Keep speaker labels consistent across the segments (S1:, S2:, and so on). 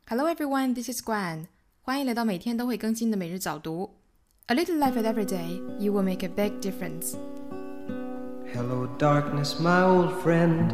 S1: Hello everyone, this is Guan. 欢迎来到每天都会更新的每日早读。A little effort every day, you will make a big difference.
S2: Hello darkness, my old friend.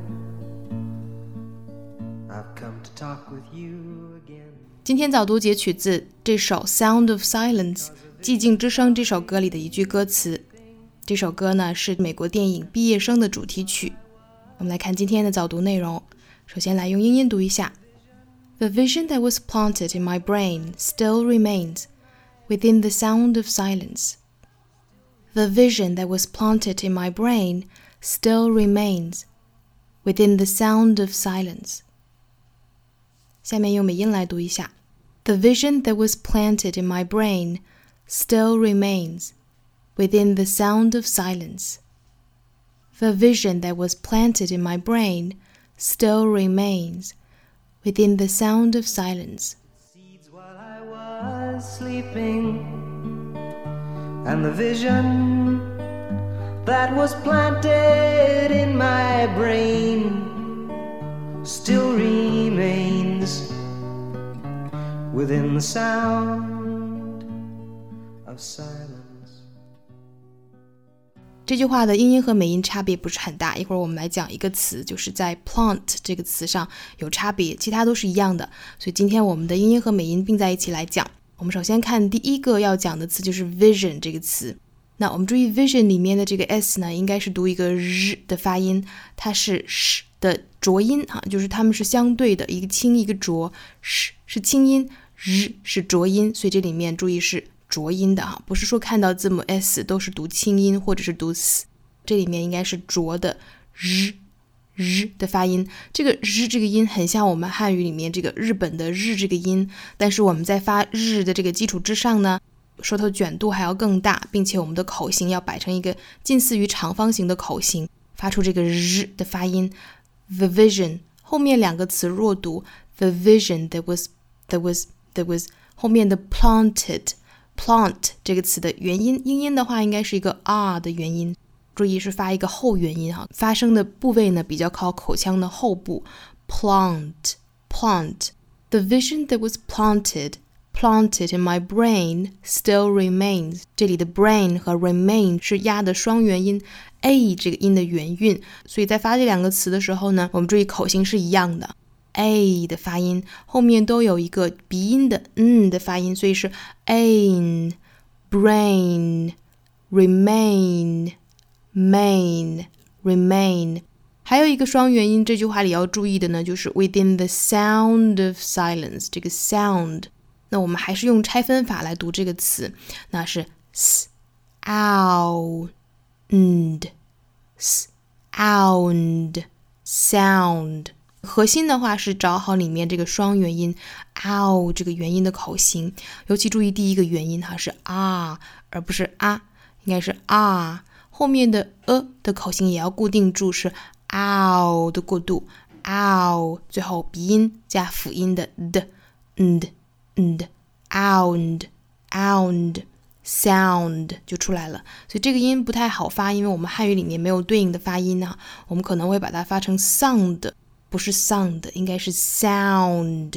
S2: I've come to talk with you again.
S1: 今天早读节取自这首 Sound of Silence 寂静之声这首歌里的一句歌词。这首歌呢是美国电影毕业生的主题曲。我们来看今天的早读内容。首先来用英音读一下。The vision that was planted in my brain still remains within the sound of silence. The vision that was planted in my brain still remains within the sound of silence. 下面用美音来读一下。The vision that was planted in my brain still remains within the sound of silence. The vision that was planted in my brain still remains within the sound of silence.
S2: Seeds while I was sleeping, and the vision that was planted in my brain still remains within the sound of silence.
S1: 这句话的英音和美音差别不是很大，一会儿我们来讲一个词，就是在 plant 这个词上有差别，其他都是一样的，所以今天我们的英音和美音并在一起来讲。我们首先看第一个要讲的词，就是 vision 这个词。那我们注意 vision 里面的这个 s 呢，应该是读一个日的发音，它是 sh 的浊音就是它们是相对的，一个轻一个浊， sh 是轻音，日是浊音，所以这里面注意是浊音的不是说看到字母 s 都是读轻音或者是读 s， 这里面应该是浊的日的发音。这个日这个音很像我们汉语里面这个日本的日这个音，但是我们在发日的这个基础之上呢，舌头卷度还要更大，并且我们的口型要摆成一个近似于长方形的口型，发出这个日的发音。The vision 后面两个词弱读， The vision that was 后面的 plant 这个词的元音，英音的话应该是一个 r 的元音，注意是发一个后元音发声的部位呢比较靠口腔的后部。plant The vision that was planted in my brain still remains. 这里的 brain 和 remain 是压的双元音 a 这个音的元韵，所以在发这两个词的时候呢，我们注意口型是一样的， a 的发音后面都有一个鼻音的的发音，所以是 ain brain remain main remain。 还有一个双元音，这句话里要注意的呢，就是 within the sound of silence。 这个 sound， 那我们还是用拆分法来读这个词，那是 sound sound。核心的话是找好里面这个双元音 ow 这个元音的口型，尤其注意第一个元音是 r 而不是啊，应该是 r， 后面的的口型也要固定住，是 ow 的过渡 ow， 最后鼻音加辅音的ound sound 就出来了。所以这个音不太好发，因为我们汉语里面没有对应的发音我们可能会把它发成 sound， 不是 sound， 应该是 sound，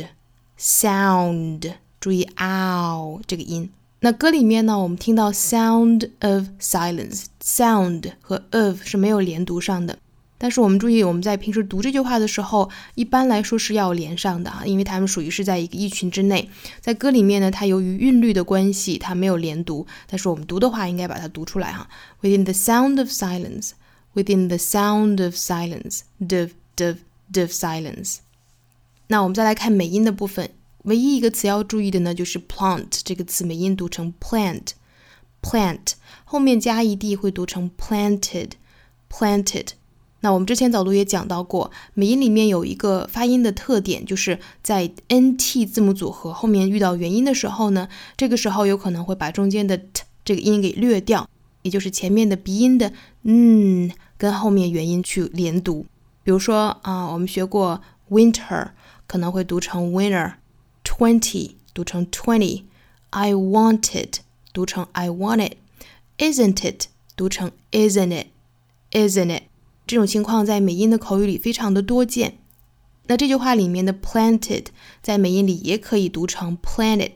S1: 注意 ow 这个音。那歌里面呢，我们听到 sound of silence， sound 和 of 是没有连读上的，但是我们注意我们在平时读这句话的时候，一般来说是要连上的因为它们属于是在一个意群之内。在歌里面呢，它由于韵律的关系，它没有连读，但是我们读的话应该把它读出来Within the sound of silence Within the sound of silence of silence。 那我们再来看美音的部分，唯一一个词要注意的呢，就是 plant 这个词美音读成 plant， 后面加ed会读成 planted。那我们之前早读也讲到过，美音里面有一个发音的特点，就是在 nt 字母组合后面遇到元音的时候呢，这个时候有可能会把中间的 t 这个音给略掉，也就是前面的鼻音的跟后面元音去连读。比如说我们学过 winter 可能会读成 winter， 20读成 20， I wanted 读成 I wanted， isn't it 读成 isn't it。这种情况在美音的口语里非常的多见。 那这句话里面的 planted 在美音里也可以读成 planet，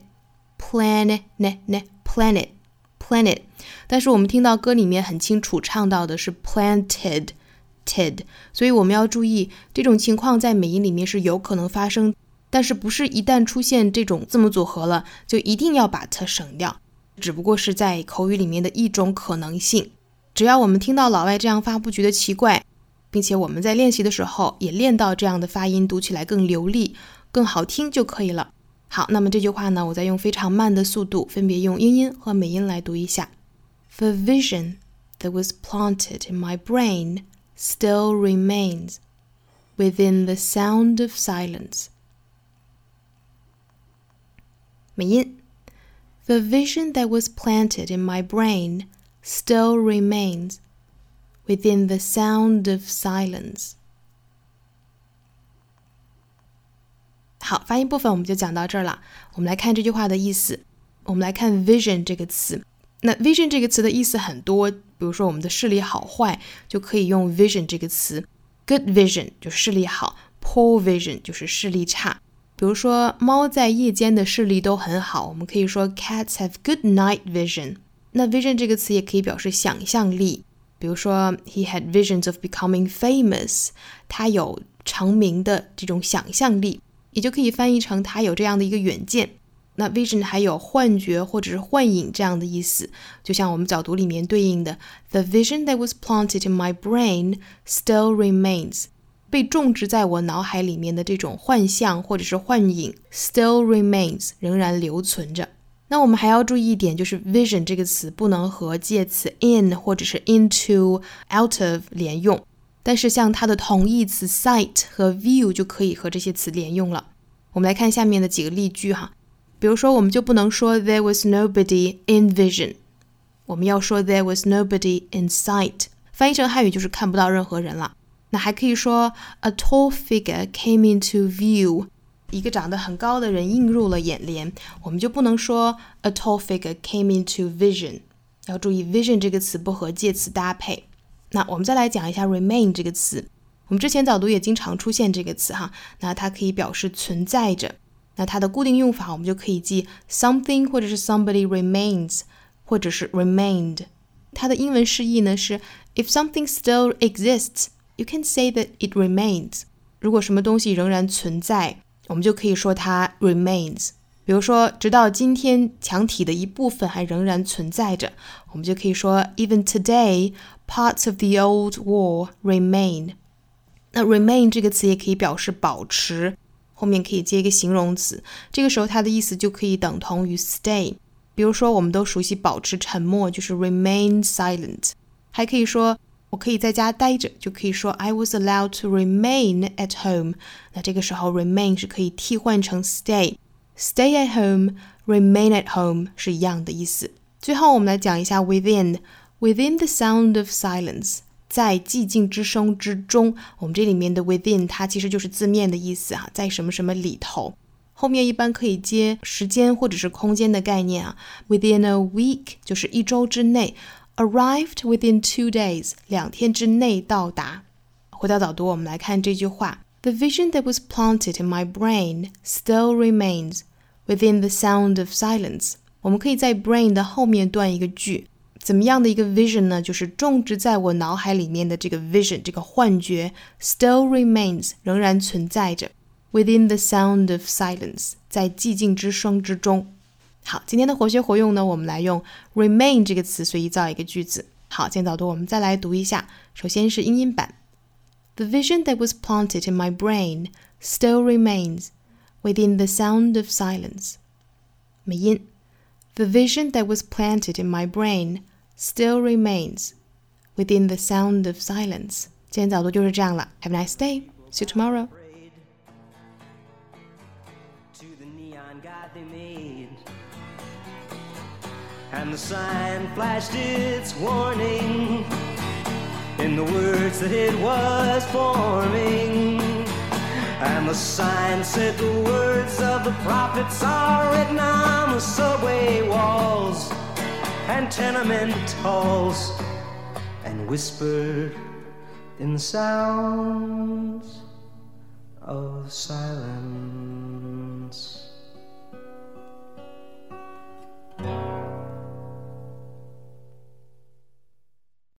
S1: planet， 但是我们听到歌里面很清楚唱到的是 planted， 所以我们要注意这种情况在美音里面是有可能发生，但是不是一旦出现这种字母组合了就一定要把它省掉，只不过是在口语里面的一种可能性。只要我们听到老外这样发不觉得奇怪，并且我们在练习的时候也练到这样的发音读起来更流利更好听就可以了。好，那么这句话呢，我再用非常慢的速度分别用英音和美音来读一下。 The vision that was planted in my brain still remains within the sound of silence. 美音 The vision that was planted in my brain still remains within the sound of silence. 好，发音部分我们就讲到这儿了。我们来看这句话的意思。我们来看 vision 这个词。那 vision 这个词的意思很多，比如说我们的视力好坏就可以用 vision 这个词。 Good vision 就是视力好， poor vision 就是视力差。比如说猫在夜间的视力都很好，我们可以说 Cats have good night vision。 那 vision 这个词也可以表示想象力，比如说 He had visions of becoming famous， 他有成名的这种想象力，也就可以翻译成他有这样的一个远见。那 vision 还有幻觉或者是幻影这样的意思，就像我们早读里面对应的 The vision that was planted in my brain still remains， 被种植在我脑海里面的这种幻象或者是幻影 still remains 仍然留存着。那我们还要注意一点，就是 vision 这个词不能和介词 in 或者是 into out of 连用，但是像它的同义词 sight 和 view 就可以和这些词连用了。我们来看下面的几个例句哈。比如说我们就不能说 There was nobody in vision， 我们要说 There was nobody in sight， 翻译成汉语就是看不到任何人了。那还可以说 A tall figure came into view， 一个长得很高的人映入了眼帘，我们就不能说 A tall figure came into vision， 要注意 vision 这个词不和介词搭配。那我们再来讲一下 remain 这个词，我们之前早读也经常出现这个词哈，那它可以表示存在着。那它的固定用法我们就可以记 something 或者是 somebody remains 或者是 remained。 它的英文释义呢是 If something still exists, you can say that it remains。 如果什么东西仍然存在，我们就可以说它 remains。 比如说直到今天墙体的一部分还仍然存在着，我们就可以说 Even today, parts of the old wall remain。 那 remain 这个词也可以表示保持，后面可以接一个形容词，这个时候它的意思就可以等同于 stay。 比如说我们都熟悉保持沉默，就是 remain silent。 还可以说我可以在家待着，就可以说 I was allowed to remain at home。 那这个时候 remain 是可以替换成 stay， stay at home remain at home 是一样的意思。最后我们来讲一下 within the sound of silence，在寂静之声之中，我们这里面的 within 它其实就是字面的意思在什么什么里头，后面一般可以接时间或者是空间的概念within a week 就是一周之内， arrived within 2 days 2天之内到达。回到早读，我们来看这句话 The vision that was planted in my brain still remains within the sound of silence。 我们可以在 brain 的后面断一个句，怎么样的一个 vision 呢？就是种植在我脑海里面的这个 vision 这个幻觉 still remains 仍然存在着 within the sound of silence 在寂静之声之中。好，今天的活学活用呢，我们来用 remain 这个词随意造一个句子。好，今天早读我们再来读一下，首先是英音版 The vision that was planted in my brain still remains within the sound of silence。 美音 The vision that was planted in my brain still remains within the sound of silence。 今天早读就是这样了。 Have a nice day. See you tomorrow.
S2: To the neon god they made, and the sign flashed its warning in the words that it was forming, and the sign said the words of the prophets are written on the subway walls and tenement halls, and whispered in the sounds of silence.